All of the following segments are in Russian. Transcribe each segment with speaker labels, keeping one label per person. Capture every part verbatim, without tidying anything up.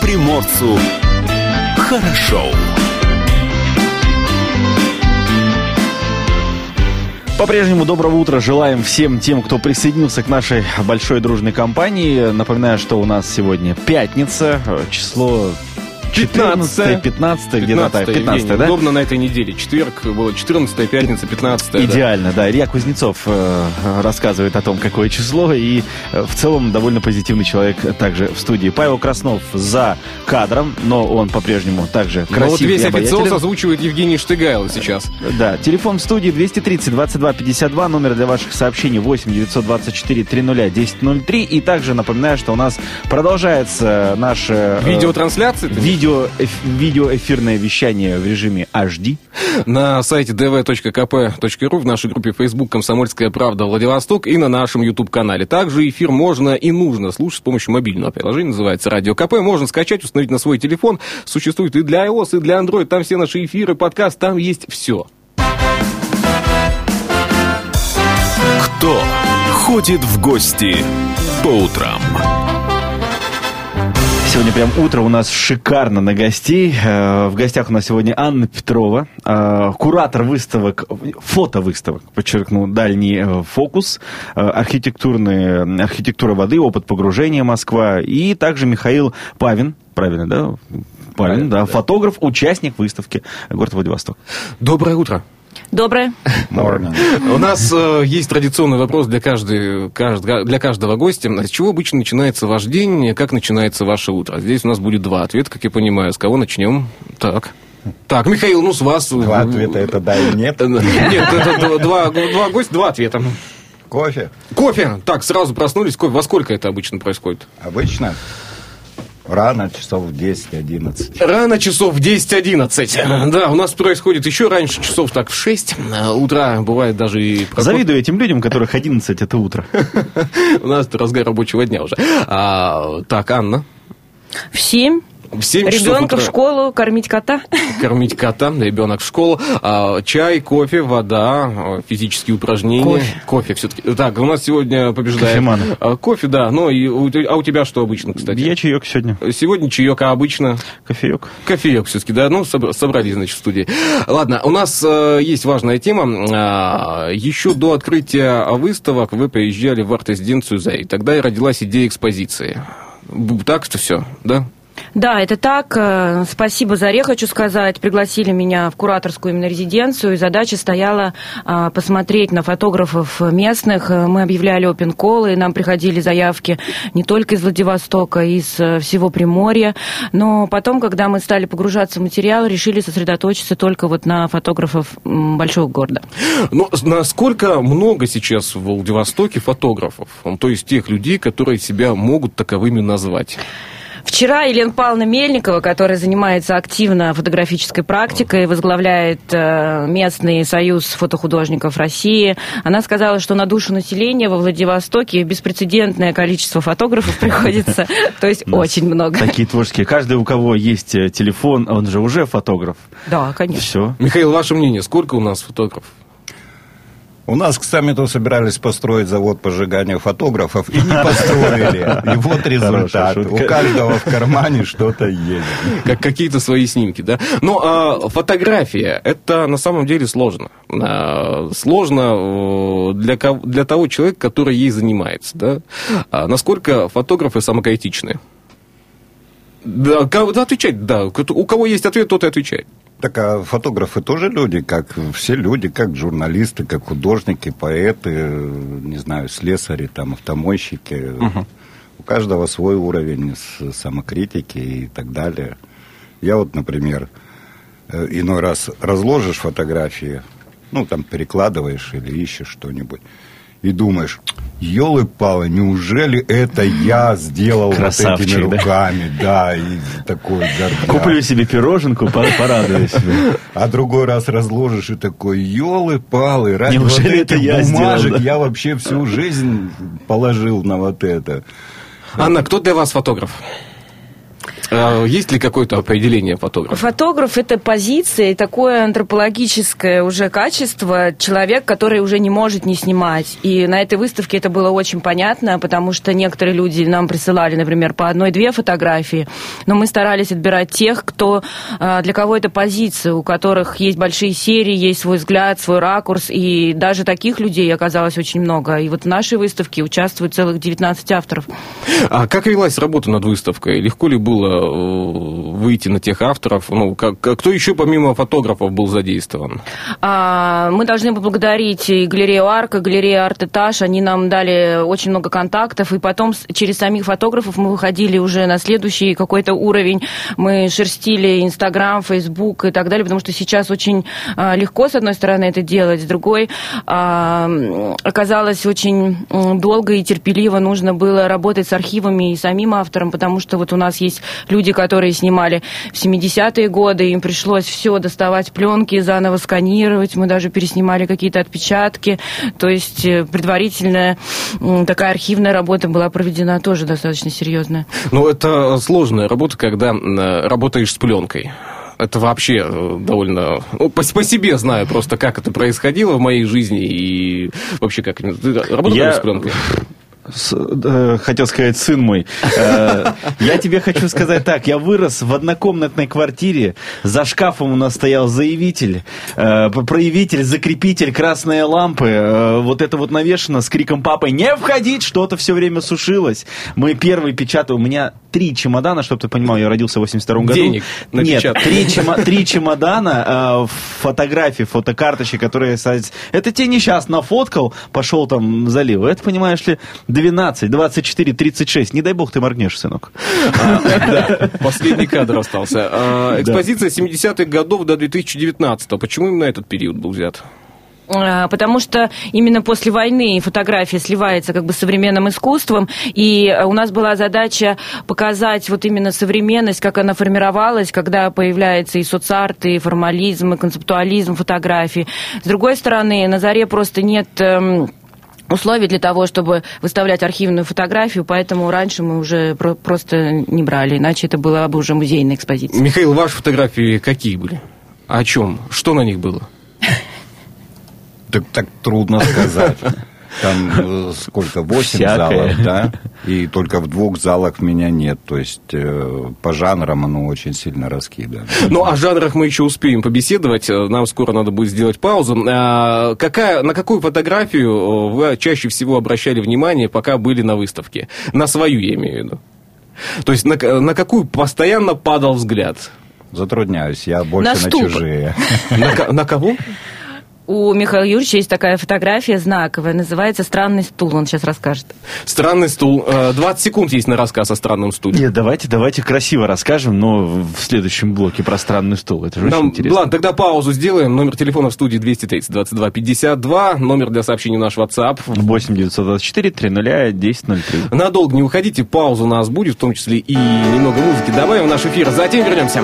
Speaker 1: приморцу хорошо.
Speaker 2: По-прежнему доброго утра желаем всем тем, кто присоединился к нашей большой дружной компании. Напоминаю, что у нас сегодня пятница, число четырнадцатое, пятнадцатое, где-то так, пятнадцатое, да?
Speaker 3: Удобно на этой неделе. Четверг было четырнадцатое, пятница пятнадцатое.
Speaker 2: Идеально, да. да. Илья Кузнецов э, рассказывает о том, какое число, и э, в целом довольно позитивный человек также в студии. Павел Краснов за кадром, но он по-прежнему также красив. Но вот
Speaker 3: весь
Speaker 2: и
Speaker 3: официоз озвучивает Евгений Штыгайло сейчас.
Speaker 2: Да, телефон в студии двести тридцать двадцать два пятьдесят два, номер для ваших сообщений восемь девятьсот двадцать четыре триста десять ноль три. И также напоминаю, что у нас продолжается наше...
Speaker 3: Видеотрансляция?
Speaker 2: Видео Видео, эф, видеоэфирное вещание в режиме эйч ди.
Speaker 3: На сайте ди ви точка ка пэ точка ру, в нашей группе Facebook «Комсомольская правда Владивосток» и на нашем YouTube-канале. Также эфир можно и нужно слушать с помощью мобильного приложения, называется «Радио КП». Можно скачать, установить на свой телефон. Существует и для iOS, и для Android. Там все наши эфиры, подкаст, там есть все.
Speaker 1: Кто ходит в гости по утрам?
Speaker 2: Сегодня прям утро у нас шикарно на гостей. В гостях у нас сегодня Анна Петрова, куратор выставок, фотовыставок, подчеркну, «Дальний фокус», архитектурные, архитектура воды, опыт погружения Москва, и также Михаил Павин, правильно, да? Павин, Правильно, да, да, фотограф, участник выставки «Город Владивосток».
Speaker 3: Доброе утро.
Speaker 4: Доброе.
Speaker 3: У нас э, есть традиционный вопрос для, каждой, кажд, для каждого гостя. С чего обычно начинается ваш день, как начинается ваше утро? Здесь у нас будет два ответа, как я понимаю. С кого начнем? Так. Так, Михаил, ну с вас...
Speaker 5: Два ответа, это да и нет?
Speaker 3: Нет, это два, два гостя, два ответа.
Speaker 5: Кофе.
Speaker 3: Кофе. Так, сразу проснулись. Кофе. Во сколько это обычно происходит?
Speaker 5: Обычно? Рано, часов в десять-одиннадцать.
Speaker 3: Рано, часов в десять-одиннадцать. Да, у нас происходит еще раньше, часов так в шесть утра. Бывает даже и... Проход...
Speaker 2: Завидую этим людям, которых одиннадцать это утро.
Speaker 3: У нас разгар рабочего дня уже. Так, Анна.
Speaker 4: В семь.
Speaker 3: В семь
Speaker 4: Ребенка в школу, кормить кота.
Speaker 3: Кормить кота, ребенок в школу. А, чай, кофе, вода, физические упражнения.
Speaker 4: Кофе.
Speaker 3: Кофе все-таки. Так, у нас сегодня побеждает...
Speaker 2: Кофеманы.
Speaker 3: А, кофе, да. Ну, и, а у тебя что обычно, кстати?
Speaker 2: Я чаек сегодня.
Speaker 3: Сегодня чаек, а обычно?
Speaker 2: Кофеек.
Speaker 3: Кофеек все-таки, да. Ну, собрались, значит, в студии. Ладно, у нас э, есть важная тема. А, еще до открытия выставок вы приезжали в арт-резиденцию «Зари». Тогда и родилась идея экспозиции. Так что все, да?
Speaker 4: Да, это так. Спасибо Заре, хочу сказать. Пригласили меня в кураторскую именно резиденцию, и задача стояла а, посмотреть на фотографов местных. Мы объявляли опен-коллы, и нам приходили заявки не только из Владивостока, из всего Приморья. Но потом, когда мы стали погружаться в материал, решили сосредоточиться только вот на фотографов большого города.
Speaker 3: Ну, насколько много сейчас в Владивостоке фотографов? То есть тех людей, которые себя могут таковыми назвать?
Speaker 4: Вчера Елена Павловна Мельникова, которая занимается активно фотографической практикой, возглавляет местный союз фотохудожников России, она сказала, что на душу населения во Владивостоке беспрецедентное количество фотографов приходится, то есть очень много.
Speaker 2: Такие творческие. Каждый, у кого есть телефон, он же уже фотограф.
Speaker 4: Да, конечно.
Speaker 2: Все.
Speaker 3: Михаил, ваше мнение, сколько у нас фотографов?
Speaker 5: У нас к саммиту собирались построить завод по сжиганию фотографов, и не построили. И вот результат. У каждого в кармане что-то есть.
Speaker 3: Как какие-то свои снимки, да? Но а, фотография, это на самом деле сложно. А, сложно для, для того человека, который ей занимается, да? А насколько фотографы самокритичны? Да, отвечать, да. У кого есть ответ, тот и отвечает.
Speaker 5: Так, а фотографы тоже люди, как все люди, как журналисты, как художники, поэты, не знаю, слесари, там, автомойщики. Угу. У каждого свой уровень самокритики и так далее. Я вот, например, иной раз разложишь фотографии, ну, там, перекладываешь или ищешь что-нибудь, и думаешь, ёлы-палы, неужели это я сделал вот этими руками? Да, да, и такой гордяк.
Speaker 2: Куплю себе пироженку, порадуюсь.
Speaker 5: А другой раз разложишь и такой, ёлы-палы, ради
Speaker 2: неужели
Speaker 5: вот
Speaker 2: это
Speaker 5: этих
Speaker 2: я
Speaker 5: бумажек
Speaker 2: сделал, да?
Speaker 5: Я вообще всю жизнь положил на вот это.
Speaker 3: Анна, кто для вас фотограф? Есть ли какое-то определение фотографа?
Speaker 4: Фотограф – это позиция, такое антропологическое уже качество, человек, который уже не может не снимать. И на этой выставке это было очень понятно, потому что некоторые люди нам присылали, например, по одной-две фотографии, но мы старались отбирать тех, кто, для кого это позиция, у которых есть большие серии, есть свой взгляд, свой ракурс, и даже таких людей оказалось очень много. И вот в нашей выставке участвуют целых девятнадцать авторов.
Speaker 3: А как велась работа над выставкой? Легко ли было выйти на тех авторов? Ну, как, кто еще помимо фотографов был задействован?
Speaker 4: А, мы должны поблагодарить и галерею «Арка», галерею «Арт-Этаж». Они нам дали очень много контактов, и потом через самих фотографов мы выходили уже на следующий какой-то уровень. Мы шерстили Инстаграм, Фейсбук и так далее, потому что сейчас очень а, легко, с одной стороны, это делать, с другой а, оказалось очень долго и терпеливо нужно было работать с архивами и самим автором, потому что вот у нас есть люди, которые снимали в семидесятые годы, им пришлось все доставать, пленки, заново сканировать, мы даже переснимали какие-то отпечатки, то есть предварительная такая архивная работа была проведена тоже достаточно серьезная.
Speaker 3: Ну, это сложная работа, когда работаешь с пленкой. Это вообще довольно... Ну, по, по себе знаю просто, как это происходило в моей жизни и вообще как... Ты работаешь
Speaker 2: Я...
Speaker 3: с пленкой?
Speaker 2: С, э, хотел сказать, сын мой, э, я тебе хочу сказать так, я вырос в однокомнатной квартире, за шкафом у нас стоял заявитель, э, проявитель, закрепитель, красные лампы, э, вот это вот навешено с криком папы «Не входить!», что-то все время сушилось. Мы первый печатали, у меня три чемодана, чтобы ты понимал, я родился в восемьдесят втором году.
Speaker 3: Денег
Speaker 2: Нет, три, чема, три чемодана э, фотографий, фотокарточек, которые, это те несчастно нафоткал, пошел там залил. Это, понимаешь ли, двенадцать, двадцать четыре, тридцать шесть. Не дай бог ты моргнешь, сынок.
Speaker 3: Да, последний кадр остался. Экспозиция семидесятых годов до две тысячи девятнадцатого. Почему именно этот период был взят?
Speaker 4: Потому что именно после войны фотография сливается как бы с современным искусством, и у нас была задача показать вот именно современность, как она формировалась, когда появляется и соцарт, и формализм, и концептуализм фотографии. С другой стороны, на заре просто нет... условий для того, чтобы выставлять архивную фотографию, поэтому раньше мы уже про- просто не брали, иначе это была бы уже музейная экспозиция.
Speaker 3: Михаил, ваши фотографии какие были? О чем? Что на них было?
Speaker 5: Так, так трудно сказать. Там сколько, восемь залов, да? И только в двух залах меня нет. То есть э, по жанрам оно очень сильно раскидано.
Speaker 3: Ну, о жанрах мы еще успеем побеседовать. Нам скоро надо будет сделать паузу. А, какая, на какую фотографию вы чаще всего обращали внимание, пока были на выставке? На свою, я имею в виду. То есть на, на какую постоянно падал взгляд?
Speaker 5: Затрудняюсь, я больше на, на чужие.
Speaker 3: На, на кого?
Speaker 4: У Михаила Юрьевича есть такая фотография знаковая, называется «Странный стул», он сейчас расскажет.
Speaker 3: Странный стул. двадцать секунд есть на рассказ о странном стуле.
Speaker 2: Нет, давайте, давайте красиво расскажем, но в следующем блоке про странный стул. Это же
Speaker 3: Нам,
Speaker 2: очень интересно.
Speaker 3: Ладно, тогда паузу сделаем. Номер телефона в студии двести тридцать двадцать два пятьдесят два. Номер для сообщений наш WhatsApp.
Speaker 2: восемь девятьсот двадцать четыре триста десять ноль три.
Speaker 3: Надолго не уходите, пауза у нас будет, в том числе и немного музыки добавим в наш эфир. Затем вернемся.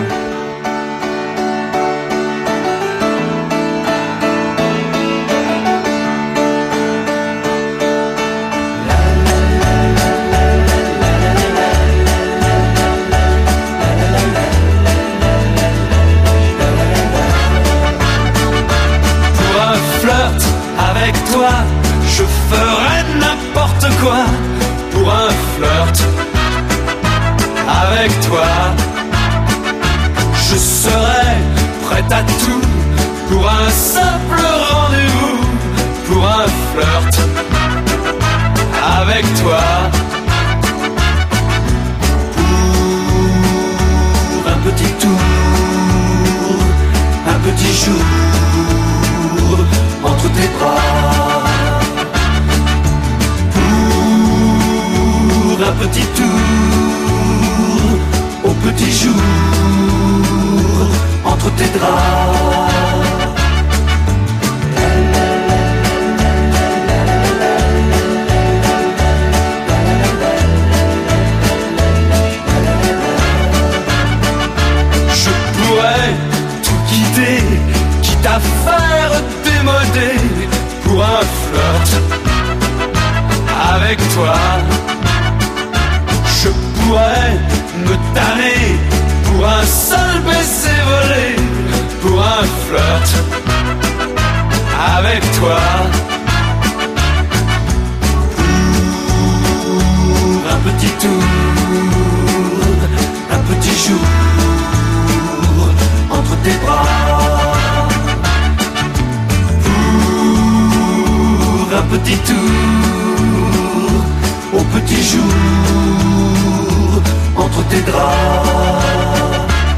Speaker 6: Je ferais n'importe quoi pour un flirt avec toi. Je serais prêt à tout pour un simple rendez-vous, pour un flirt avec toi. Pour un petit tour, un petit jour entre tes bras. Un petit tour au petit jour entre tes draps. Je pourrais tout quitter, quitte à faire démoder pour un flirt avec toi. Je pourrais me tanner pour un seul baiser volé, pour un flirt avec toi. Pour un petit tour, un petit jour entre tes bras. Pour un petit tour, au petit jour entre tes draps.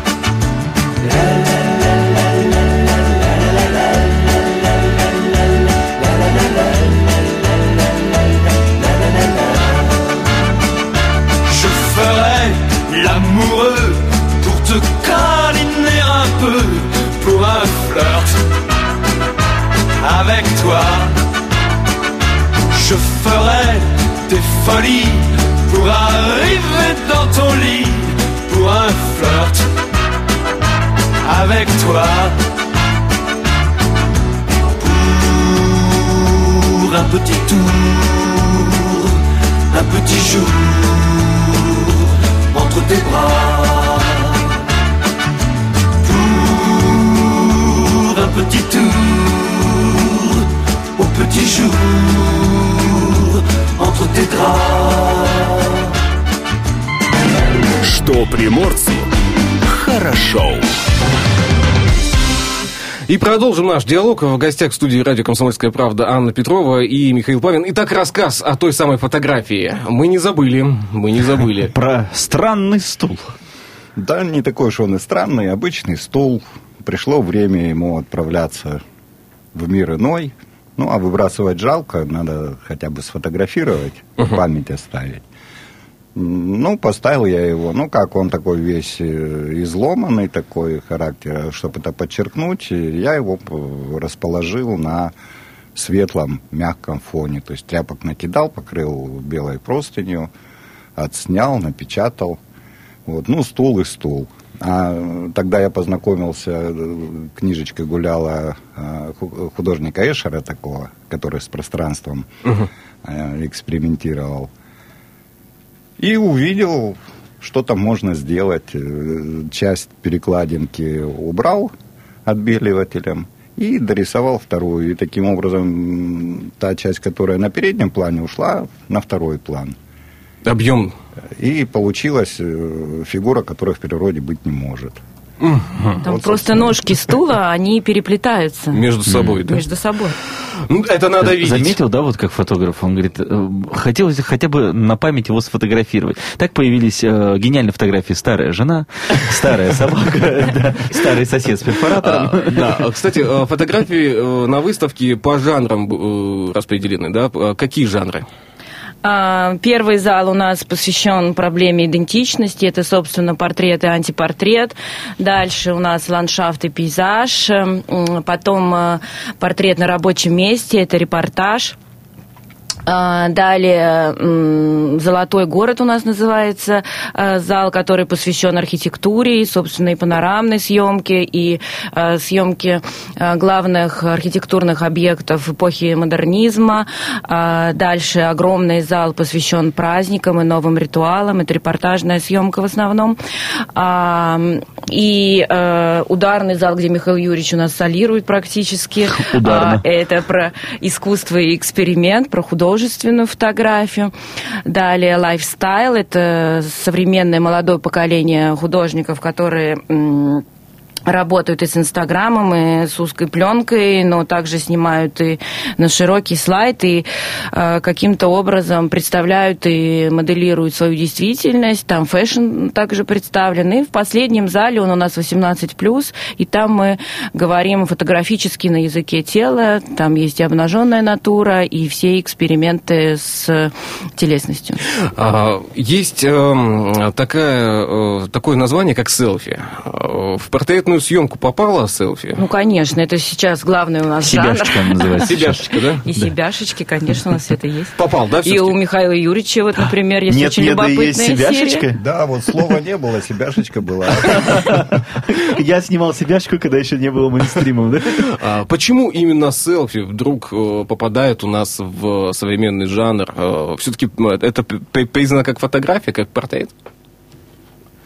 Speaker 6: Je ferai l'amoureux pour te câliner un peu, pour un flirt avec toi. Je ferai des folies pour arriver dans ton lit, pour un flirt avec toi. Pour un petit tour, un petit jour entre tes bras. Pour un petit tour, au petit jour entre tes draps.
Speaker 1: Что приморцу хорошо.
Speaker 3: И продолжим наш диалог. В гостях в студии радио «Комсомольская правда» Анна Петрова и Михаил Павин. Итак, рассказ о той самой фотографии. Мы не забыли, мы не забыли.
Speaker 2: Про странный стул.
Speaker 5: Да, не такой уж он и странный, обычный стул. Пришло время ему отправляться в мир иной. Ну, а выбрасывать жалко, надо хотя бы сфотографировать, uh-huh. память оставить. Ну, поставил я его, ну, как он такой весь изломанный, такой характер, чтобы это подчеркнуть, я его расположил на светлом, мягком фоне. То есть тряпок накидал, покрыл белой простынью, отснял, напечатал. Вот, ну, стул и стул. А тогда я познакомился, книжечка гуляла художника Эшера такого, который с пространством uh-huh. экспериментировал. И увидел, что там можно сделать. Часть перекладинки убрал отбеливателем и дорисовал вторую. И таким образом та часть, которая на переднем плане, ушла на второй план.
Speaker 3: Объем.
Speaker 5: И получилась фигура, которая в природе быть не может.
Speaker 4: Там вот, просто ножки стула, они переплетаются.
Speaker 3: Между собой, да?
Speaker 4: Между собой.
Speaker 3: Ну, это надо видеть.
Speaker 2: Заметил, да, вот как фотограф, он говорит, хотелось хотя бы на память его сфотографировать. Так появились э, гениальные фотографии: старая жена, старая собака, старый сосед с перфоратором.
Speaker 3: Да, кстати, фотографии на выставке по жанрам распределены, да? Какие жанры?
Speaker 4: Первый зал у нас посвящен проблеме идентичности. Это, собственно, портрет и антипортрет. Дальше у нас ландшафт и пейзаж. Потом портрет на рабочем месте. Это репортаж. Далее «Золотой город» у нас называется, зал, который посвящен архитектуре, и, собственно, и панорамной съемке, и съемке главных архитектурных объектов эпохи модернизма. Дальше огромный зал посвящен праздникам и новым ритуалам. Это репортажная съемка в основном. И ударный зал, где Михаил Юрьевич у нас солирует практически.
Speaker 2: Ударно.
Speaker 4: Это про искусство и эксперимент, про художественную художественную фотографию. Далее лайфстайл. Это современное молодое поколение художников, которые работают и с Инстаграмом, и с узкой пленкой, но также снимают и на широкий слайд, и э, каким-то образом представляют и моделируют свою действительность. Там фэшн также представлен. И в последнем зале он у нас восемнадцать плюс, и там мы говорим фотографически на языке тела. Там есть и обнаженная натура, и все эксперименты с телесностью.
Speaker 3: Есть э, такая, э, такое название, как селфи. В портретную съемку попала селфи?
Speaker 4: Ну, конечно, это сейчас главный у нас
Speaker 2: Себяшечка
Speaker 4: жанр.
Speaker 2: называется.
Speaker 3: Себяшечка, да?
Speaker 4: И себяшечки, конечно, у нас это есть.
Speaker 3: Попал, да,
Speaker 4: И у Михаила Юрьевича, вот, например, есть
Speaker 2: Нет,
Speaker 4: очень
Speaker 2: нет, да есть
Speaker 4: любопытная
Speaker 2: себяшечка.
Speaker 4: серия.
Speaker 5: Да, вот слова не было, себяшечка была.
Speaker 2: Я снимал себяшку, когда еще не было мейнстримом, да?
Speaker 3: А почему именно селфи вдруг попадает у нас в современный жанр? Все-таки это признано как фотография, как портрет?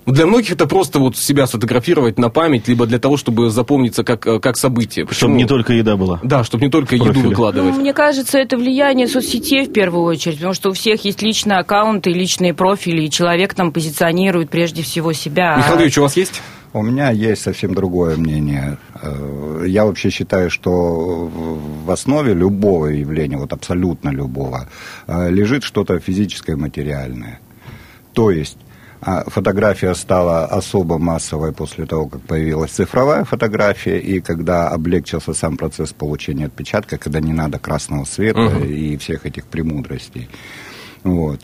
Speaker 3: Для многих это просто вот себя сфотографировать на память, либо для того, чтобы запомниться как, как событие. Почему?
Speaker 2: Чтобы не только еда была.
Speaker 3: Да, чтобы не только еду выкладывать.
Speaker 4: Ну, мне кажется, это влияние соцсетей в первую очередь, потому что у всех есть личные аккаунты, личные профили, и человек там позиционирует прежде всего себя.
Speaker 3: Михаил Юрьевич, у вас есть?
Speaker 5: У меня есть совсем другое мнение. Я вообще считаю, что в основе любого явления, вот абсолютно любого, лежит что-то физическое, материальное. То есть фотография стала особо массовой после того, как появилась цифровая фотография, и когда облегчился сам процесс получения отпечатка, когда не надо красного света uh-huh. и всех этих премудростей. Вот.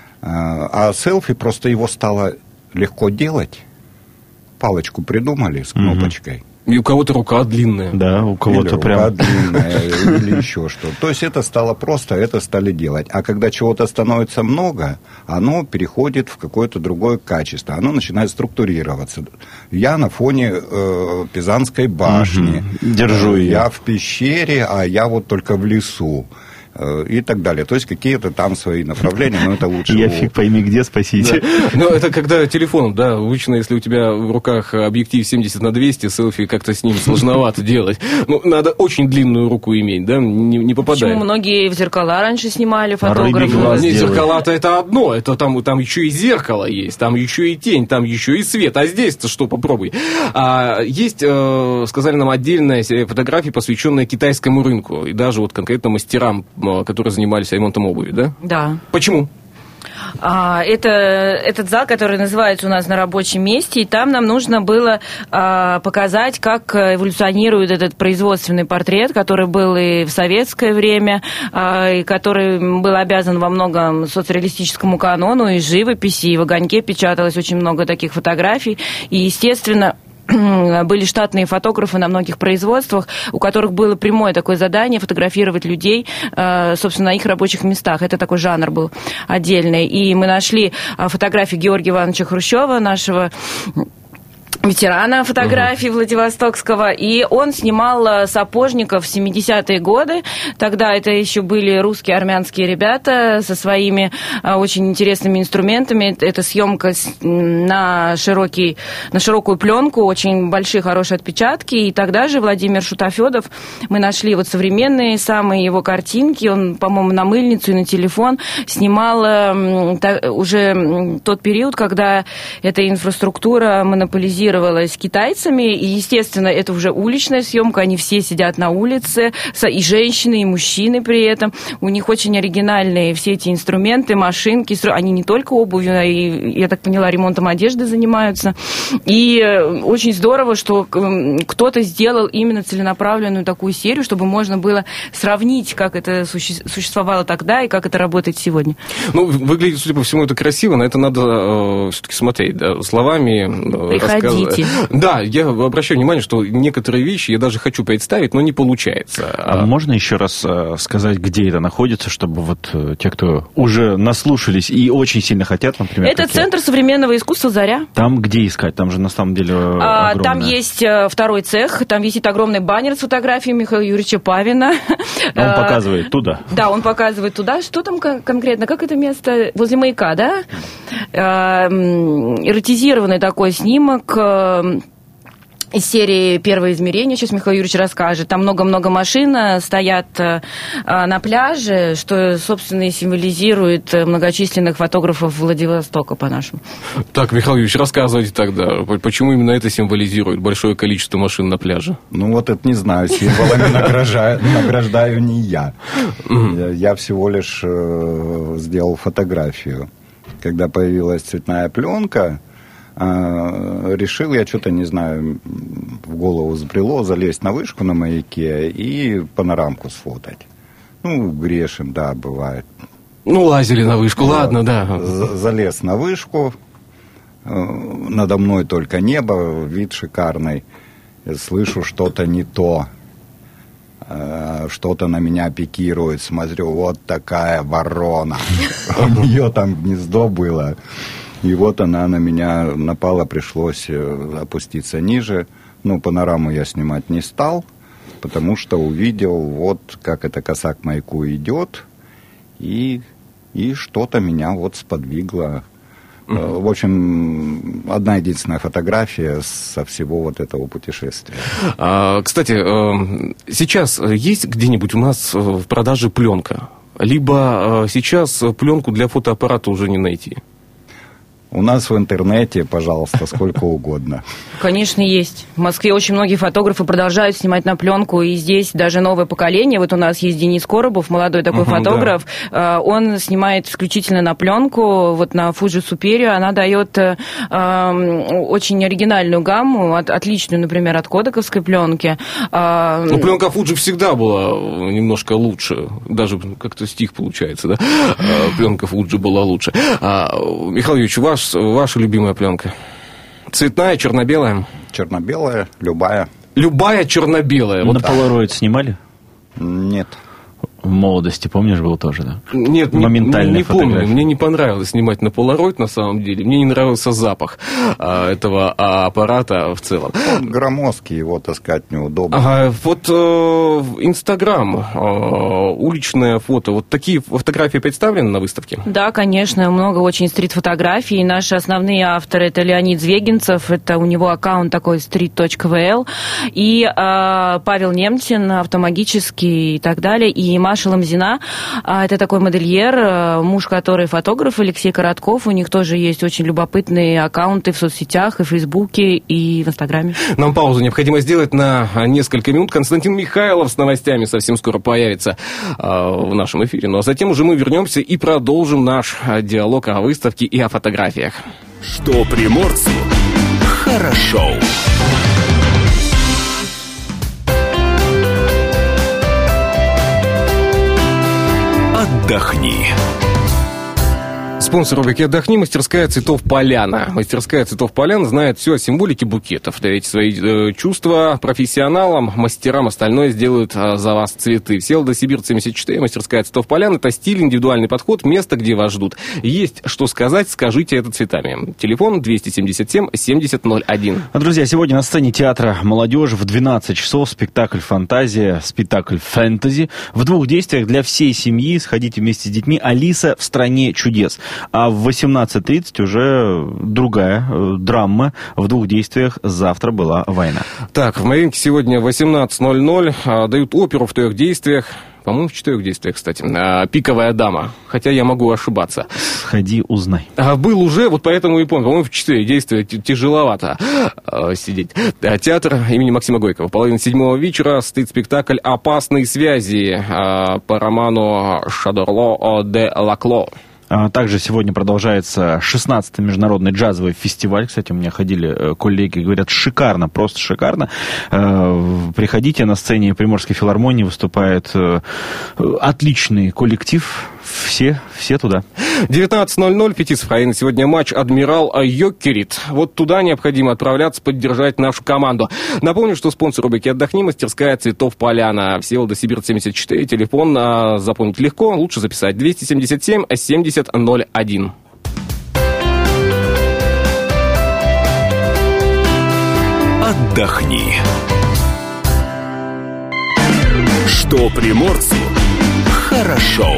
Speaker 5: А селфи, просто его стало легко делать. Палочку придумали с кнопочкой. Uh-huh.
Speaker 3: И у кого-то рука длинная.
Speaker 2: Да, у кого-то
Speaker 5: или
Speaker 2: прям...
Speaker 5: рука длинная, или еще что. То есть это стало просто, это стали делать. А когда чего-то становится много, оно переходит в какое-то другое качество. Оно начинает структурироваться. Я на фоне э, Пизанской башни.
Speaker 2: Угу. Держу ее.
Speaker 5: Я в пещере, а я вот только в лесу. И так далее. То есть какие-то там свои направления, но это лучше...
Speaker 2: Я фиг пойми где, спасите.
Speaker 3: Ну, это когда телефон, да, обычно, если у тебя в руках объектив семьдесят на двести, селфи как-то с ним сложновато делать. Ну, надо очень длинную руку иметь, да, не попадая.
Speaker 4: Почему многие в зеркала раньше снимали фотографы?
Speaker 3: Нет, зеркала-то это одно, это там, там еще и зеркало есть, там еще и тень, там еще и свет, а здесь-то что, попробуй. А, есть, э, сказали нам, отдельная серия фотографий, посвященная китайскому рынку, и даже вот конкретно мастерам, которые занимались ремонтом обуви, да?
Speaker 4: Да.
Speaker 3: Почему?
Speaker 4: А, это этот зал, который называется у нас «На рабочем месте», и там нам нужно было а, показать, как эволюционирует этот производственный портрет, который был и в советское время, а, и который был обязан во многом соцреалистическому канону, и живописи, и в «Огоньке» печаталось очень много таких фотографий, и, естественно, были штатные фотографы на многих производствах, у которых было прямое такое задание фотографировать людей, собственно, на их рабочих местах. Это такой жанр был отдельный. И мы нашли фотографии Георгия Ивановича Хрущева, нашего ветерана фотографии uh-huh. Владивостокского, и он снимал сапожников в семидесятые годы. Тогда это еще были русские, армянские ребята со своими а, очень интересными инструментами. Это съемка на, широкий, на широкую пленку, очень большие, хорошие отпечатки. И тогда же Владимир Шутофедов, мы нашли вот современные самые его картинки, он, по-моему, на мыльницу и на телефон снимал а, та, уже тот период, когда эта инфраструктура монополизировалась китайцами, и, естественно, это уже уличная съемка, они все сидят на улице, и женщины, и мужчины при этом. У них очень оригинальные все эти инструменты, машинки, они не только обувью, и, я так поняла, ремонтом одежды занимаются. И очень здорово, что кто-то сделал именно целенаправленную такую серию, чтобы можно было сравнить, как это существовало тогда и как это работает сегодня.
Speaker 3: Ну, выглядит, судя по всему, это красиво, на это надо э, все-таки смотреть, да, словами э, рассказывать. Да, я обращаю внимание, что некоторые вещи я даже хочу представить, но не получается.
Speaker 2: А можно еще раз сказать, где это находится, чтобы вот те, кто уже наслушались и очень сильно хотят, например...
Speaker 4: Это Центр современного искусства «Заря».
Speaker 2: Там где искать? Там же на самом деле огромное...
Speaker 4: Там есть второй цех, там висит огромный баннер с фотографией Михаила Юрьевича Павина.
Speaker 2: Он показывает туда.
Speaker 4: Да, он показывает туда. Что там конкретно? Как это место? Возле маяка, да? Эротизированный такой снимок из серии «Первое измерение», сейчас Михаил Юрьевич расскажет. Там много-много машин стоят на пляже, что, собственно, и символизирует многочисленных фотографов Владивостока, по-нашему.
Speaker 3: Так, Михаил Юрьевич, рассказывайте тогда, почему именно это символизирует большое количество машин на пляже?
Speaker 5: Ну, вот это не знаю, символами награждаю не я. Я всего лишь сделал фотографию. Когда появилась цветная пленка, решил я, что-то, не знаю, в голову взбрело, залезть на вышку на маяке и панорамку сфотать. Ну, грешим, да, бывает.
Speaker 3: Ну, лазили на вышку, вот. Ладно, да.
Speaker 5: Залез на вышку, надо мной только небо, вид шикарный. Я слышу, что-то не то. Что-то на меня пикирует, смотрю, вот такая ворона. У нее там гнездо было. И вот она на меня напала, пришлось опуститься ниже. Ну, панораму я снимать не стал, потому что увидел, вот как эта коса к маяку идет, и, и что-то меня вот сподвигло В общем, одна единственная фотография со всего вот этого путешествия.
Speaker 3: А, кстати, сейчас есть где-нибудь у нас в продаже пленка? Либо сейчас пленку для фотоаппарата уже не найти?
Speaker 5: У нас в интернете, пожалуйста, сколько угодно.
Speaker 4: Конечно, есть. В Москве очень многие фотографы продолжают снимать на пленку, и здесь даже новое поколение. Вот у нас есть Денис Коробов, молодой такой uh-huh, фотограф. Да. Он снимает исключительно на пленку, вот на Fuji Superio. Она дает э, очень оригинальную гамму, от, отличную, например, от кодековской пленки. Э,
Speaker 3: ну, пленка Fuji всегда была немножко лучше. Даже как-то стих получается, да? Пленка Fuji была лучше. Михаил Юрьевич, ваш Ваша любимая пленка? Цветная, черно-белая?
Speaker 5: Черно-белая, любая.
Speaker 3: Любая черно-белая.
Speaker 2: На
Speaker 3: вот.
Speaker 2: полароид снимали?
Speaker 5: Нет.
Speaker 2: В молодости, помнишь, был тоже, да?
Speaker 3: Нет,
Speaker 2: моментальная
Speaker 3: не, не
Speaker 2: фотография.
Speaker 3: помню. Мне не понравилось снимать на полароид, на самом деле. Мне не нравился запах а, этого а, аппарата в целом.
Speaker 5: Он громоздкий, его таскать неудобно.
Speaker 3: Ага, вот Инстаграм, э, э, уличное фото. Вот такие фотографии представлены на выставке?
Speaker 4: Да, конечно, много очень стрит-фотографий. Наши основные авторы — это Леонид Звегинцев, это у него аккаунт такой стрит точка ви эл, и э, Павел Немтин, Автомагический и так далее, и Маша Ламзина, это такой модельер, муж которой фотограф, Алексей Коротков. У них тоже есть очень любопытные аккаунты в соцсетях, и в Фейсбуке, и в Инстаграме.
Speaker 3: Нам паузу необходимо сделать на несколько минут. Константин Михайлов с новостями совсем скоро появится в нашем эфире. Ну а затем уже мы вернемся и продолжим наш диалог о выставке и о фотографиях.
Speaker 1: Что приморцу хорошо. Отдохни.
Speaker 3: Спонсор рубрики «Отдохни» — мастерская цветов «Поляна». Мастерская цветов «Поляна» знает все о символике букетов. Доверьте свои э, чувства профессионалам, мастерам, остальное сделают э, за вас цветы. Всеволода Сибирь, семьдесят четыре, мастерская цветов «Поляна» — это стиль, индивидуальный подход, место, где вас ждут. Есть что сказать, скажите это цветами. Телефон двести семьдесят семь семьдесят ноль один.
Speaker 2: Друзья, сегодня на сцене театра молодежи в двенадцать часов спектакль «Фантазия», спектакль «Фэнтези». В двух действиях для всей семьи. Сходите вместе с детьми. «Алиса в стране чудес». А в восемнадцать тридцать уже другая э, драма в двух действиях «Завтра была война».
Speaker 3: Так, в Маринке сегодня восемнадцать ноль ноль а, дают оперу в трех действиях. По-моему, в четырех действиях, кстати. А, «Пиковая дама». Хотя я могу ошибаться.
Speaker 2: Сходи, узнай.
Speaker 3: А, был уже, вот поэтому и помню. По-моему, в четыре действия тяжеловато а, сидеть. А, театр имени Максима Горького. Половина седьмого вечера стоит спектакль «Опасные связи» а, по роману Шадорло де Лакло.
Speaker 2: Также сегодня продолжается шестнадцатый международный джазовый фестиваль. Кстати, у меня ходили коллеги, говорят, шикарно, просто шикарно. Приходите, на сцене Приморской филармонии выступает отличный коллектив. Все, все туда.
Speaker 3: девятнадцать ноль ноль, Фетисов-Раина. Сегодня матч «Адмирал Йокерит». Вот туда необходимо отправляться, поддержать нашу команду. Напомню, что спонсор рубрики «Отдохни» — мастерская цветов «Поляна». Всеволода Сибирь, семьдесят четыре. Телефон а, запомнить легко. Лучше записать. двести семьдесят семь семьдесят ноль один.
Speaker 1: Отдохни. Что приморцу хорошо.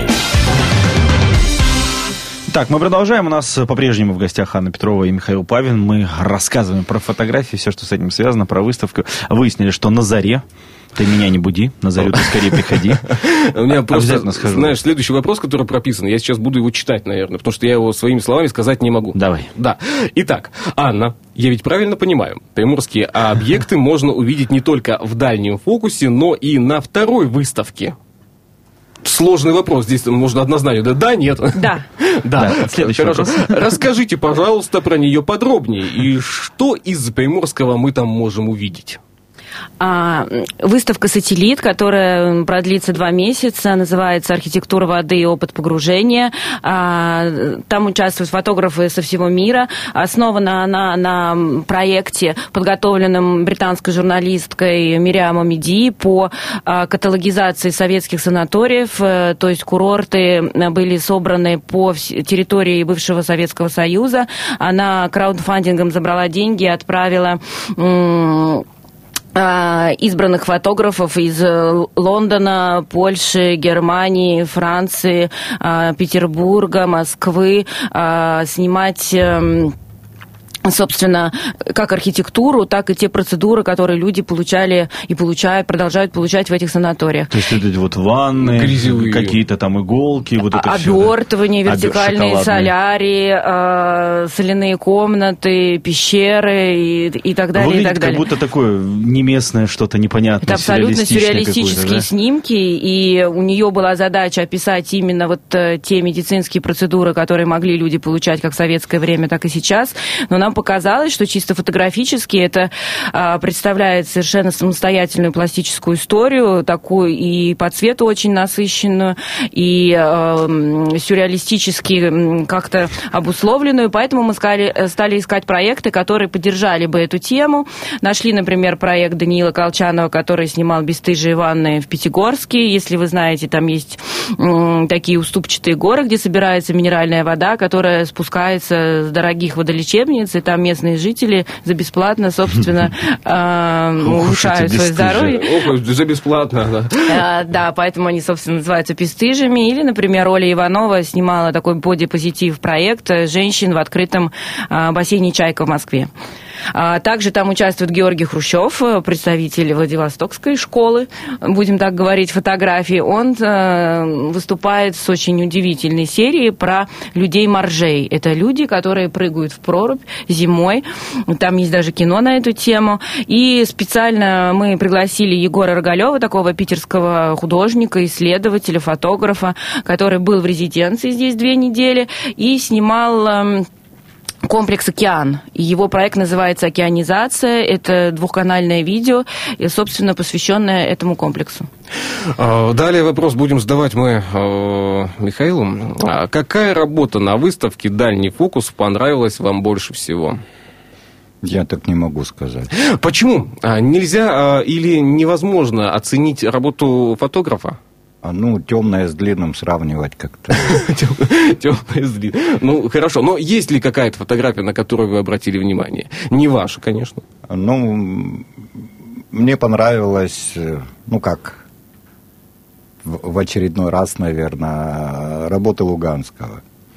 Speaker 2: Так, мы продолжаем. У нас по-прежнему в гостях Анна Петрова и Михаил Павин. Мы рассказываем про фотографии, все, что с этим связано, про выставку. Выяснили, что на заре. Ты меня не буди, на зарю ты скорее приходи.
Speaker 3: У меня просто, знаешь, следующий вопрос, который прописан, я сейчас буду его читать, наверное, потому что я его своими словами сказать не могу.
Speaker 2: Давай.
Speaker 3: Да. Итак, Анна, я ведь правильно понимаю, приморские объекты можно увидеть не только в дальнем фокусе, но и на второй выставке. Сложный вопрос, здесь можно однозначно. Да, да, нет.
Speaker 4: Да.
Speaker 3: Да,
Speaker 2: да, следующий
Speaker 3: хорошо.
Speaker 2: вопрос.
Speaker 3: Расскажите, пожалуйста, про нее подробнее. И что из Приморского мы там можем увидеть?
Speaker 4: А, выставка «Сателлит», которая продлится два месяца, называется «Архитектура воды и опыт погружения». А, там участвуют фотографы со всего мира. Основана она на проекте, подготовленном британской журналисткой Мириам Меди по а, каталогизации советских санаториев. А, то есть курорты были собраны по территории бывшего Советского Союза. Она краудфандингом забрала деньги и отправила... М- избранных фотографов из Лондона, Польши, Германии, Франции, Петербурга, Москвы снимать... собственно, как архитектуру, так и те процедуры, которые люди получали и получают, продолжают получать в этих санаториях.
Speaker 2: То есть эти вот ванны, грязевые, какие-то там иголки, вот это
Speaker 4: обертывание,
Speaker 2: все.
Speaker 4: Вертикальные солярии, э, соляные комнаты, пещеры и, и так далее.
Speaker 2: Выглядит
Speaker 4: и так далее.
Speaker 2: Как будто такое неместное что-то непонятное.
Speaker 4: Это абсолютно сюрреалистические да? снимки, и у нее была задача описать именно вот те медицинские процедуры, которые могли люди получать как в советское время, так и сейчас. Но нам показалось, что чисто фотографически это а, представляет совершенно самостоятельную пластическую историю, такую и по цвету очень насыщенную, и а, сюрреалистически как-то обусловленную, поэтому мы стали, стали искать проекты, которые поддержали бы эту тему. Нашли, например, проект Даниила Колчанова, который снимал «Бесстыжие ванны» в Пятигорске. Если вы знаете, там есть м, такие уступчатые горы, где собирается минеральная вода, которая спускается с дорогих водолечебниц, и там местные жители за бесплатно, собственно, улучшают свое здоровье.
Speaker 3: За бесплатно, да.
Speaker 4: Да, поэтому они, собственно, называются бесстыжими. Или, например, Оля Иванова снимала такой бодипозитив проект женщин в открытом бассейне «Чайка» в Москве. Также там участвует Георгий Хрущев, представитель Владивостокской школы, будем так говорить, фотографии. Он выступает с очень удивительной серией про людей-моржей. Это люди, которые прыгают в прорубь зимой. Там есть даже кино на эту тему. И специально мы пригласили Егора Рогалева, такого питерского художника, исследователя, фотографа, который был в резиденции здесь две недели и снимал... комплекс «Океан». Его проект называется «Океанизация». Это двухканальное видео, и, собственно, посвященное этому комплексу.
Speaker 3: Далее вопрос будем задавать мы Михаилу. Какая работа на выставке «Дальний фокус» понравилась вам больше всего?
Speaker 5: Я так не могу сказать.
Speaker 3: Почему? Нельзя или невозможно оценить работу фотографа?
Speaker 5: Ну, темное с длинным сравнивать как-то.
Speaker 3: Темное с длинным. Ну, хорошо. Но есть ли какая-то фотография, на которую вы обратили внимание? Не ваша, конечно.
Speaker 5: Ну, мне понравилось, ну как, в очередной раз, наверное, работы Луганского.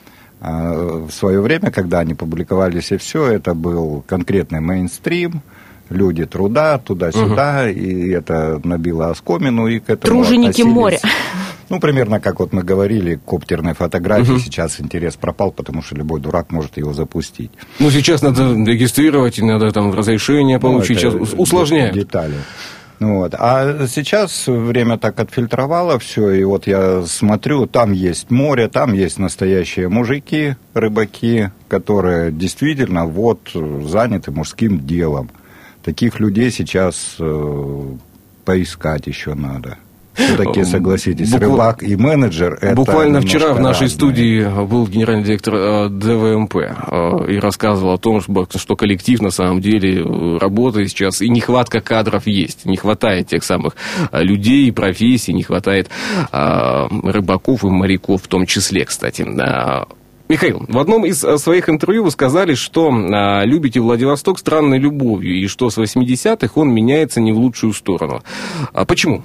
Speaker 5: В свое время, когда они публиковались и все, это был конкретный мейнстрим, люди труда, туда-сюда, угу. И это набило оскомину, и к этому
Speaker 4: труженики моря.
Speaker 5: Ну, примерно как вот мы говорили, коптерной фотографии, угу. Сейчас интерес пропал, потому что любой дурак может его запустить.
Speaker 3: Ну, сейчас надо регистрировать, и надо там разрешение получить, ну, сейчас усложняют.
Speaker 5: Детали. Вот. А сейчас время так отфильтровало все, и вот я смотрю, там есть море, там есть настоящие мужики, рыбаки, которые действительно вот заняты мужским делом. Таких людей сейчас э, поискать еще надо. Все-таки, согласитесь, Букв... рыбак и менеджер... Это
Speaker 3: буквально вчера в нашей
Speaker 5: разные.
Speaker 3: студии был генеральный директор ДВМП и рассказывал о том, что коллектив на самом деле работает сейчас, и нехватка кадров есть. Не хватает тех самых людей, профессий, не хватает рыбаков и моряков в том числе, кстати. Михаил, в одном из своих интервью вы сказали, что а, любите Владивосток странной любовью, и что с восьмидесятых он меняется не в лучшую сторону. А почему?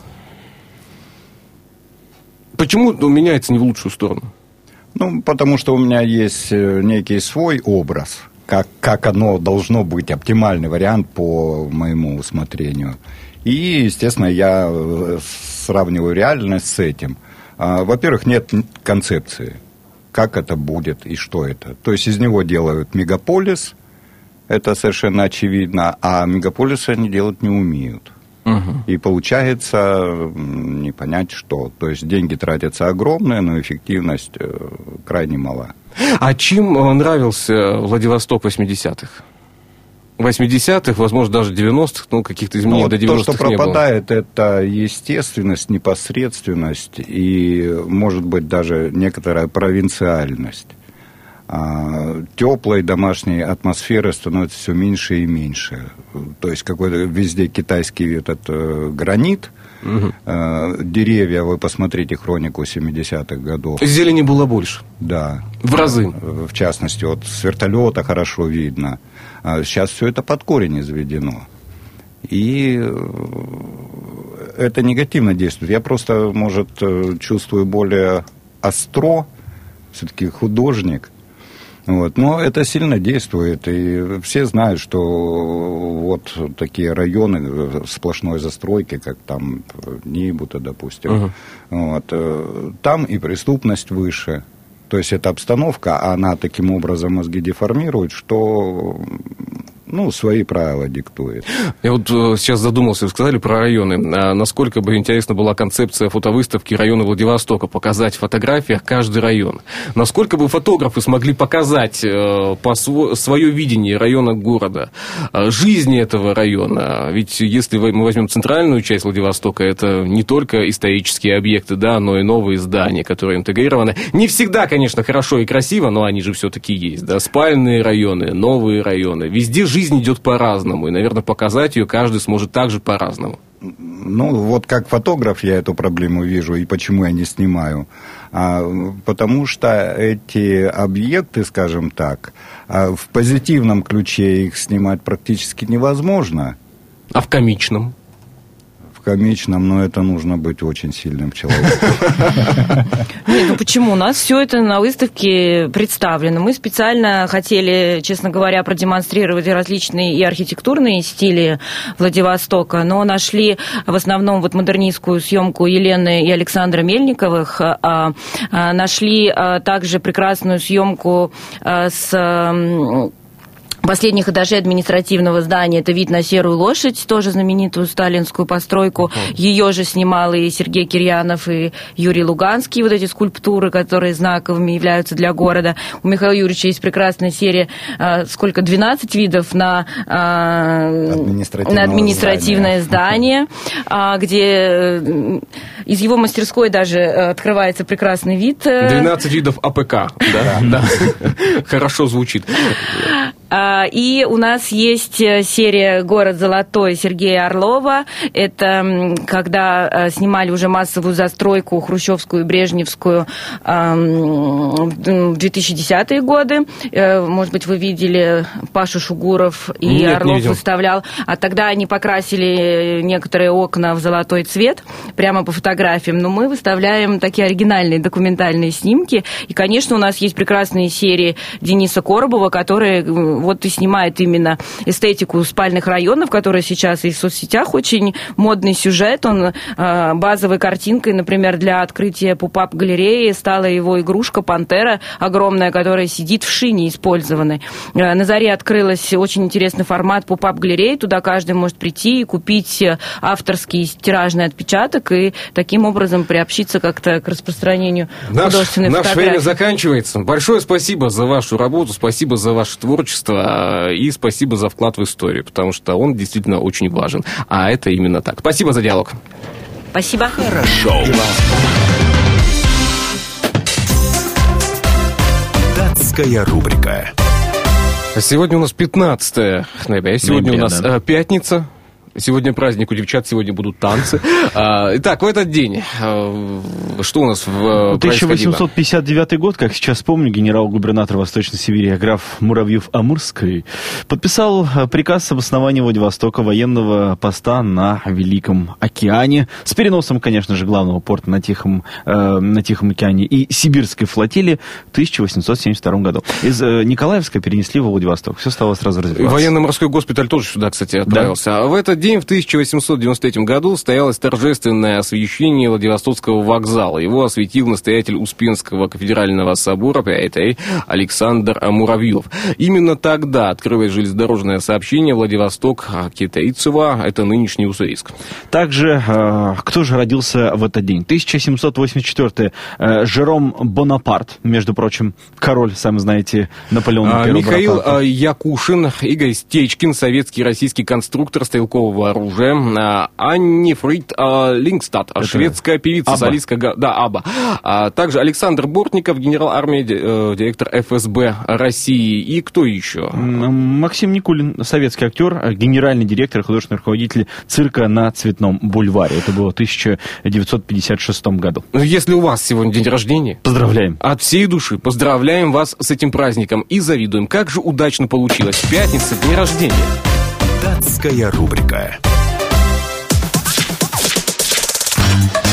Speaker 3: Почему он меняется не в лучшую сторону?
Speaker 5: Ну, потому что у меня есть некий свой образ, как, как оно должно быть, оптимальный вариант по моему усмотрению. И, естественно, я сравниваю реальность с этим. А, во-первых, нет концепции. Как это будет и что это. То есть из него делают мегаполис, это совершенно очевидно, а мегаполисы они делать не умеют. Угу. И получается не понять что. То есть деньги тратятся огромные, но эффективность крайне мала.
Speaker 3: А чем нравился Владивосток восьмидесятых? восьмидесятых, возможно, даже девяностых, ну, каких-то изменений ну, до девяностых
Speaker 5: не было. То, что пропадает,
Speaker 3: было.
Speaker 5: Это естественность, непосредственность и, может быть, даже некоторая провинциальность. А, теплой домашней атмосферы становится все меньше и меньше. То есть, какой-то везде китайский этот э, гранит, угу. э, деревья, вы посмотрите хронику семидесятых годов.
Speaker 3: Зелени было больше.
Speaker 5: Да.
Speaker 3: В разы.
Speaker 5: В частности, вот с вертолета хорошо видно. Сейчас все это под корень изведено. и это негативно действует. Я просто, может, чувствую более остро, все-таки художник. Вот. Но это сильно действует, и все знают, что вот такие районы сплошной застройки, как там Нибута, допустим, uh-huh. вот, там и преступность выше. То есть эта обстановка, она таким образом мозги деформирует, что ну, свои правила диктует.
Speaker 3: Я вот э, сейчас задумался, вы сказали про районы. А насколько бы интересна была концепция фотовыставки района Владивостока, показать в фотографиях каждый район. Насколько бы фотографы смогли показать э, по сво- свое видение района города, э, жизни этого района. Ведь если мы возьмем центральную часть Владивостока, это не только исторические объекты, да, но и новые здания, которые интегрированы. Не всегда, конечно, хорошо и красиво, но они же все-таки есть. Да? Спальные районы, новые районы. Везде жизнь Жизнь идет по-разному, и, наверное, показать ее каждый сможет также по-разному.
Speaker 5: Ну, вот как фотограф я эту проблему вижу, и почему я не снимаю. А, потому что эти объекты, скажем так, а в позитивном ключе их снимать практически невозможно.
Speaker 3: А в комичном?
Speaker 5: В комичном, но это нужно быть очень сильным человеком.
Speaker 4: Нет, ну почему? У нас все это на выставке представлено. Мы специально хотели, честно говоря, продемонстрировать различные и архитектурные стили Владивостока, но нашли в основном вот модернистскую съемку Елены и Александра Мельниковых, а, а, нашли а, также прекрасную съемку а, с... последних этажей административного здания. Это вид на Серую лошадь, тоже знаменитую сталинскую постройку. Uh-huh. Ее же снимал и Сергей Кирьянов, и Юрий Луганский, вот эти скульптуры, которые знаковыми являются для города. У Михаила Юрьевича есть прекрасная серия, сколько, двенадцать видов на, на административное здание, здание, где из его мастерской даже открывается прекрасный вид.
Speaker 3: двенадцать видов АПК, да? Хорошо звучит.
Speaker 4: И у нас есть серия «Город золотой» Сергея Орлова. Это когда снимали уже массовую застройку хрущевскую и брежневскую в две тысячи десятые годы. Может быть, вы видели, Паша Шугуров и Нет, Орлов выставлял. А тогда они покрасили некоторые окна в золотой цвет, прямо по фотографиям. Но мы выставляем такие оригинальные документальные снимки. И, конечно, у нас есть прекрасные серии Дениса Коробова, которые вот и снимает именно эстетику спальных районов, которые сейчас и в соцсетях очень модный сюжет. Он э, базовой картинкой, например, для открытия пуп-ап-галереи стала его игрушка «Пантера» огромная, которая сидит в шине использованной. Э, на заре открылась очень интересный формат пуп-ап-галереи. Туда каждый может прийти и купить авторский тиражный отпечаток и таким образом приобщиться как-то к распространению
Speaker 3: наш,
Speaker 4: художественной
Speaker 3: наш
Speaker 4: фотографии.
Speaker 3: Наше время заканчивается. Большое спасибо за вашу работу, спасибо за ваше творчество и спасибо за вклад в историю, потому что он действительно очень важен. А это именно так. Спасибо за диалог.
Speaker 4: Спасибо.
Speaker 1: Хорошо. Датская рубрика.
Speaker 3: Сегодня у нас пятнадцатое ноября. Сегодня ноября, у нас да. пятница. Сегодня праздник у девчат, сегодня будут танцы. Итак, в этот день, что у нас происходило?
Speaker 2: тысяча восемьсот пятьдесят девятый год, как сейчас помню, генерал-губернатор Восточной Сибири граф Муравьев-Амурский подписал приказ об основании Владивостока, военного поста на Великом океане, с переносом, конечно же, главного порта на Тихом, э, на Тихом океане и Сибирской флотилии в тысяча восемьсот семьдесят втором году. Из э, Николаевска перенесли во Владивосток. Все стало сразу развиваться.
Speaker 3: Военно-морской госпиталь тоже сюда, кстати, отправился. Да. А в этот день, в тысяча восемьсот девяносто третьем году, состоялось торжественное освящение Владивостокского вокзала. Его осветил настоятель Успенского кафедрального собора Александр Муравьев. Именно тогда открылось железнодорожное сообщение Владивосток-Китайцево, это нынешний Уссурийск.
Speaker 2: Также, э, кто же родился в этот день? тысяча семьсот восемьдесят четвёртый. Э, Жером Бонапарт, между прочим, король, сами знаете, Наполеон
Speaker 3: а, Михаил Бонапарта. Якушин, Игорь Стечкин, советский российский конструктор стрелкового оружия, Анни Фрид Лингстад, это шведская певица, солистка, да, Аба. А также Александр Бортников, генерал армии, директор эф эс бэ России. И кто еще?
Speaker 2: Максим Никулин, советский актер, генеральный директор, художественный руководитель цирка на Цветном бульваре. Это было в тысяча девятьсот пятьдесят шестом году.
Speaker 3: Если у вас сегодня день рождения,
Speaker 2: поздравляем.
Speaker 3: От всей души поздравляем вас с этим праздником и завидуем. Как же удачно получилось. Пятница, день рождения.
Speaker 1: Датская рубрика.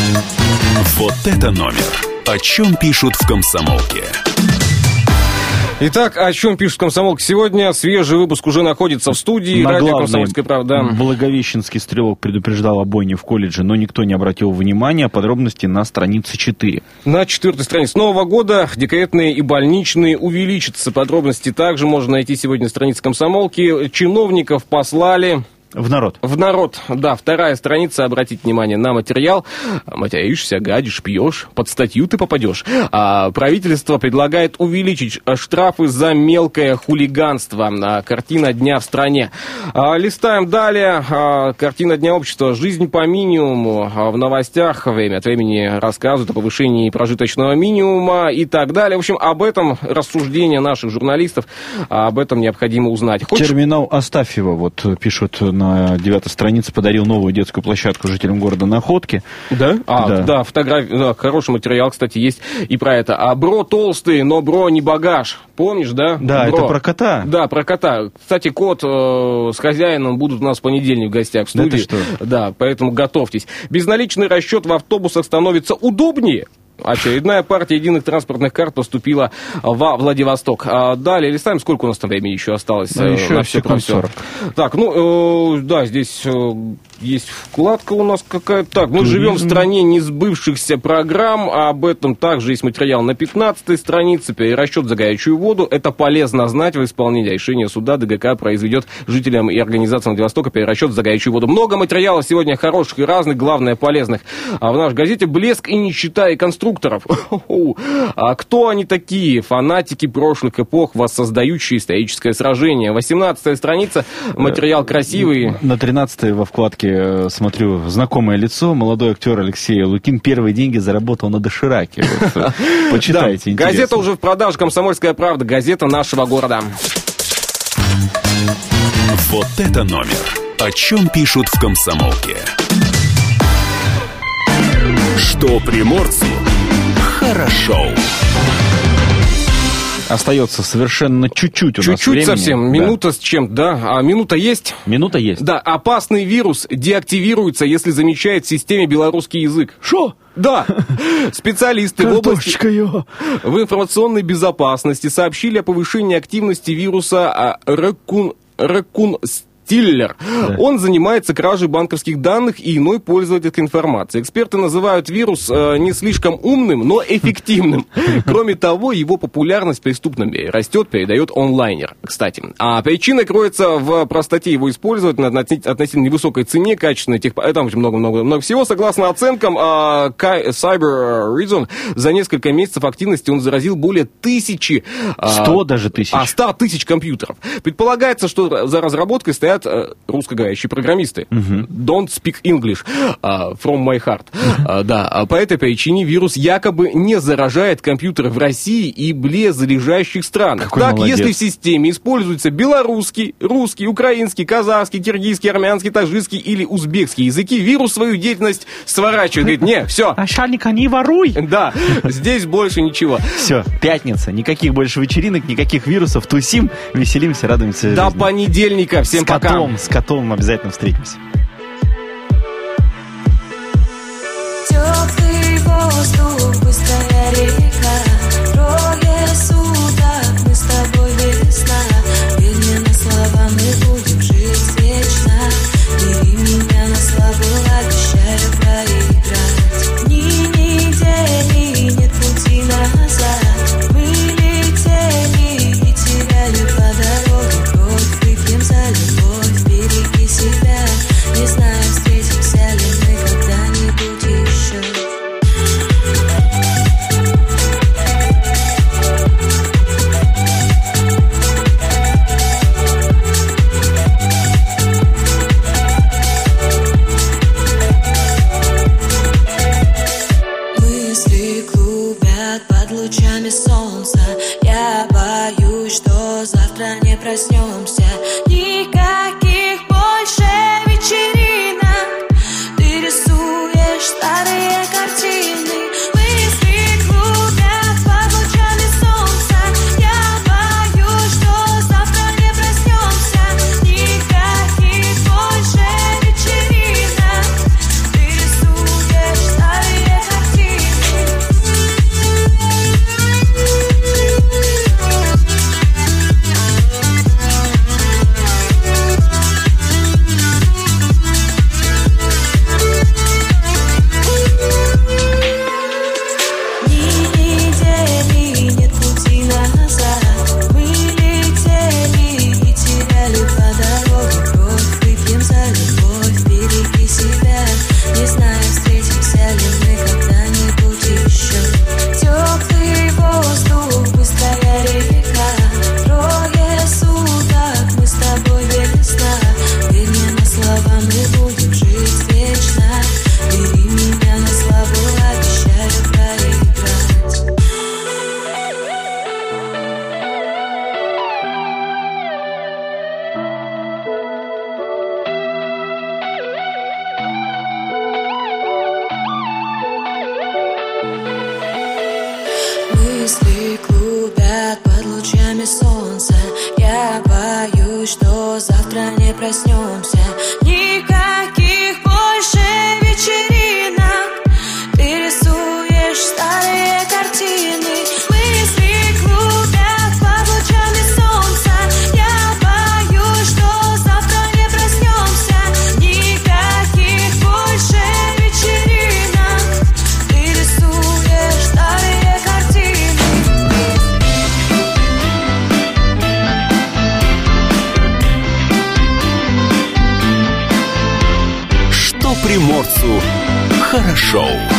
Speaker 1: Вот это номер. О чем пишут в «Комсомолке».
Speaker 3: Итак, о чем пишет «Комсомолка» сегодня? Свежий выпуск уже находится в студии.
Speaker 2: На
Speaker 3: Радио
Speaker 2: главной
Speaker 3: «Комсомольская правда».
Speaker 2: Благовещенский стрелок предупреждал о бойне в колледже, но никто не обратил внимания. Подробности на странице четыре.
Speaker 3: На четвертой странице. С Нового года декретные и больничные увеличатся. Подробности также можно найти сегодня на странице «Комсомолки». Чиновников послали...
Speaker 2: В народ.
Speaker 3: В народ, да. Вторая страница. Обратите внимание на материал. Материшься, гадишь, пьешь. Под статью ты попадешь. А, правительство предлагает увеличить штрафы за мелкое хулиганство. А, картина дня в стране. А, листаем далее. А, картина дня общества. Жизнь по минимуму. А, в новостях время от времени рассказывают о повышении прожиточного минимума и так далее. В общем, об этом рассуждения наших журналистов. А, об этом необходимо узнать. Хочешь...
Speaker 2: Терминал Астафьева, вот пишут на девятой странице, подарил новую детскую площадку жителям города Находки.
Speaker 3: Да? А, да, да, фотография, да, хороший материал, кстати, есть и про это. А бро толстый, но бро не багаж. Помнишь, да?
Speaker 2: Да,
Speaker 3: бро.
Speaker 2: Это про кота.
Speaker 3: Да, про кота. Кстати, кот э, с хозяином будут у нас в понедельник в гостях в студии.
Speaker 2: Да, ты что?
Speaker 3: Да, поэтому готовьтесь. Безналичный расчет в автобусах становится удобнее. Очередная партия единых транспортных карт поступила во Владивосток. А далее листаем, сколько у нас там времени еще осталось?
Speaker 2: Ну, еще
Speaker 3: на все про все. Так, ну, э, да, здесь э, есть вкладка у нас какая-то. Так, мы живем в стране несбывшихся программ, а об этом также есть материал на пятнадцатой странице. Перерасчет за горячую воду. Это полезно знать в исполнении решения суда. ДГК произведет жителям и организациям Владивостока перерасчет за горячую воду. Много материалов сегодня хороших и разных, главное, полезных. А в нашей газете «Блеск и нищета и конструкторов». А кто они такие? Фанатики прошлых эпох, воссоздающие историческое сражение. восемнадцатая страница, материал красивый.
Speaker 2: На тринадцатой во вкладке смотрю знакомое лицо. Молодой актер Алексей Лукин первые деньги заработал на дошираке. Вот, почитайте.
Speaker 3: Да. Газета уже в продаже, «Комсомольская правда», газета нашего города.
Speaker 1: Вот это номер. О чем пишут в «Комсомолке». Что приморцу хорошо.
Speaker 2: Остается совершенно чуть-чуть у
Speaker 3: чуть-чуть
Speaker 2: нас времени.
Speaker 3: Чуть-чуть совсем,
Speaker 2: да.
Speaker 3: Минута с чем, да. А минута есть?
Speaker 2: Минута есть.
Speaker 3: Да, опасный вирус деактивируется, если замечает в системе белорусский язык.
Speaker 2: Шо?
Speaker 3: Да, специалисты в области
Speaker 2: Картошечка,
Speaker 3: в информационной безопасности сообщили о повышении активности вируса Рэккун Рэккун Стиллер. Да. Он занимается кражей банковских данных и иной пользовательской информации. Эксперты называют вирус э, не слишком умным, но эффективным. Кроме того, его популярность в преступном мире растет, передает онлайнер, кстати. А причина кроется в простоте его использовать, на относительно невысокой цене, качественной тех... Там очень много-много всего. Согласно оценкам э, Cyber Reason, за несколько месяцев активности он заразил более тысячи... Э,
Speaker 2: сто даже тысяч.
Speaker 3: А, сто тысяч компьютеров. Предполагается, что за разработкой стоят русскоговорящие программисты. Uh-huh. Don't speak English uh, from my heart. Uh, да, по этой причине вирус якобы не заражает компьютеры в России и близлежащих странах.
Speaker 2: Какой
Speaker 3: так,
Speaker 2: молодец.
Speaker 3: если в системе используются белорусский, русский, украинский, казахский, киргизский, армянский, таджикский или узбекский языки, вирус свою деятельность сворачивает. Говорит, не, все.
Speaker 2: Начальника, не воруй.
Speaker 3: Да, здесь больше ничего.
Speaker 2: Все, пятница. Никаких больше вечеринок, никаких вирусов. Тусим, веселимся, радуемся
Speaker 3: До
Speaker 2: жизни.
Speaker 3: понедельника. Всем
Speaker 2: с
Speaker 3: пока.
Speaker 2: Котом, с котом обязательно встретимся.
Speaker 7: Теплый воздух, быстрая река, трое суток, мы с тобой весна. Верь мне на слова, мы будем жить вечно. Бери меня на славу, обещаю проиграть. Дни, недели, нет пути назад. Мы летели и теряли по дороге. Кровь выпьем за любовь, береги себя. Не знаю, встретимся ли мы когда-нибудь еще. Мысли клубят под лучами солнца. Я боюсь, что завтра не проснемся. Никаких больше вечеринок. Ты рисуешь старые картины. Мысли клубят под лучами солнца. Я боюсь, что завтра не проснемся. Никаких больше вечеринок. Ты рисуешь старые лучами солнца. Я боюсь, что завтра не проснемся. Никаких больше вечеринок. Ты рисуешь старые картины. Мысли клубят под лучами солнца. Я боюсь, что завтра не проснемся. Никаких больше вечеринок. Ты рисуешь старые картины.
Speaker 1: Что приморцу хорошо.